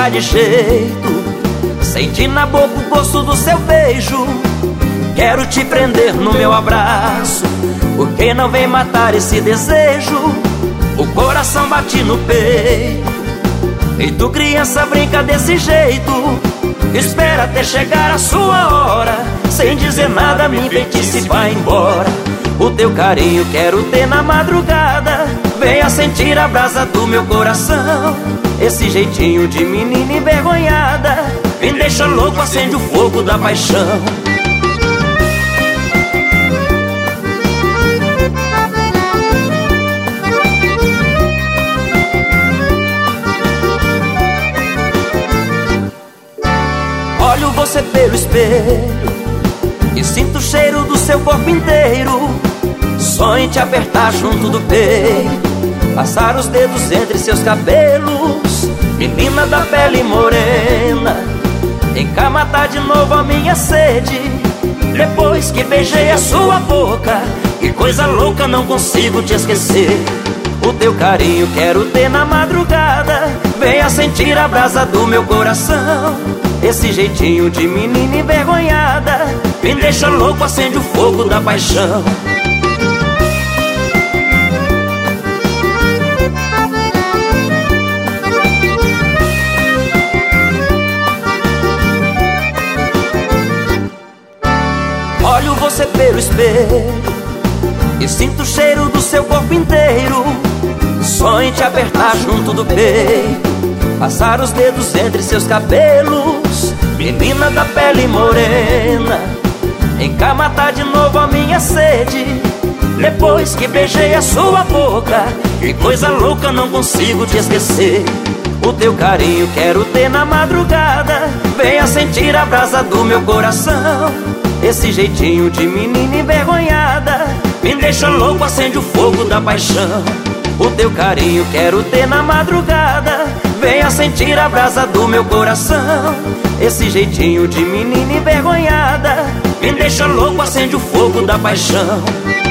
pegar de jeito, sentir na boca o gosto do seu beijo. Quero te prender no meu abraço, porque não vem matar esse desejo. O coração bate no peito, e tu criança brinca desse jeito. Espera até chegar a sua hora, sem dizer nada me enfeitiça e vai embora. O teu carinho quero ter na madrugada, venha sentir a brasa do meu coração. Esse jeitinho de menina envergonhada me deixa louco, acende o fogo da paixão. Olho você pelo espelho e sinto o cheiro do seu corpo inteiro. Sonho em te apertar junto do peito, passar os dedos entre seus cabelos. Menina da pele morena, vem cá matar de novo a minha sede. Depois que beijei a sua boca, que coisa louca, não consigo te esquecer. O teu carinho quero ter na madrugada, venha sentir a brasa do meu coração. Esse jeitinho de menina envergonhada me deixa louco, acende o fogo da paixão. Olho você pelo espelho e sinto o cheiro do seu corpo inteiro. Sonho em te apertar junto do peito, passar os dedos entre seus cabelos. Menina da pele morena, vem cá matar de novo a minha sede. Depois que beijei a sua boca, que coisa louca, não consigo te esquecer. O teu carinho quero ter na madrugada, venha sentir a brasa do meu coração. Esse jeitinho de menina envergonhada me deixa louco, acende o fogo da paixão. O teu carinho quero ter na madrugada, venha sentir a brasa do meu coração. Esse jeitinho de menina envergonhada me deixa louco, acende o fogo da paixão.